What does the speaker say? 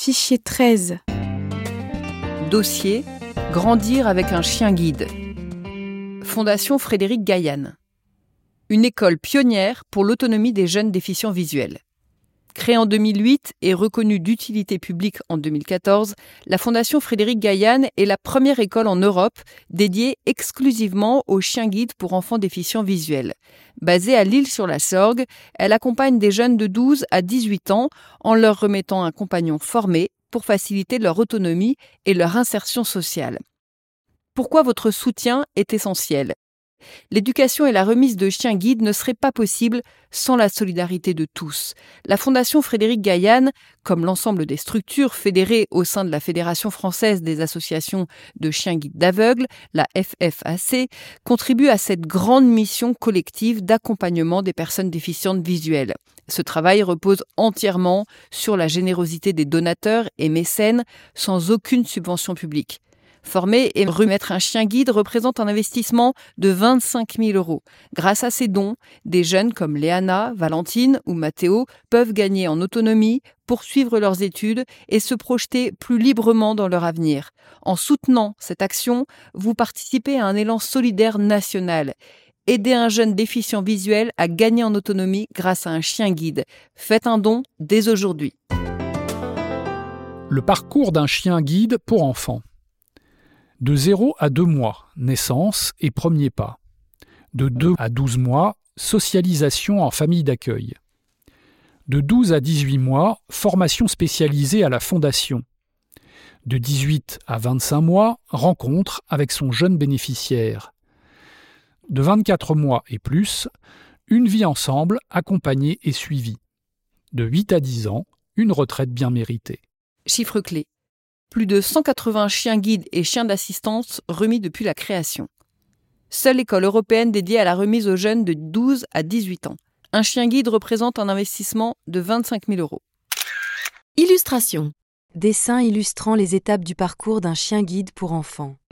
Fichier 13. Dossier « Grandir avec un chien guide ». Fondation Frédéric Gailhan. Une école pionnière pour l'autonomie des jeunes déficients visuels. Créée en 2008 et reconnue d'utilité publique en 2014, la Fondation Frédéric Gailhan est la première école en Europe dédiée exclusivement aux chiens guides pour enfants déficients visuels. Basée à L'Isle-sur-la-Sorgue, elle accompagne des jeunes de 12 à 18 ans en leur remettant un compagnon formé pour faciliter leur autonomie et leur insertion sociale. Pourquoi votre soutien est essentiel ? L'éducation et la remise de chiens guides ne seraient pas possibles sans la solidarité de tous. La Fondation Frédéric Gailhan, comme l'ensemble des structures fédérées au sein de la Fédération française des associations de chiens guides d'aveugles, la FFAC, contribue à cette grande mission collective d'accompagnement des personnes déficientes visuelles. Ce travail repose entièrement sur la générosité des donateurs et mécènes sans aucune subvention publique. Former et remettre un chien guide représente un investissement de 25 000 €. Grâce à ces dons, des jeunes comme Léana, Valentine ou Mathéo peuvent gagner en autonomie, poursuivre leurs études et se projeter plus librement dans leur avenir. En soutenant cette action, vous participez à un élan solidaire national. Aidez un jeune déficient visuel à gagner en autonomie grâce à un chien guide. Faites un don dès aujourd'hui. Le parcours d'un chien guide pour enfants. De 0 à 2 mois, naissance et premiers pas. De 2 à 12 mois, socialisation en famille d'accueil. De 12 à 18 mois, formation spécialisée à la fondation. De 18 à 25 mois, rencontre avec son jeune bénéficiaire. De 24 mois et plus, une vie ensemble, accompagnée et suivie. De 8 à 10 ans, une retraite bien méritée. Chiffre clé. Plus de 180 chiens guides et chiens d'assistance remis depuis la création. Seule école européenne dédiée à la remise aux jeunes de 12 à 18 ans. Un chien guide représente un investissement de 25 000 €. Illustration. Dessin illustrant les étapes du parcours d'un chien guide pour enfants.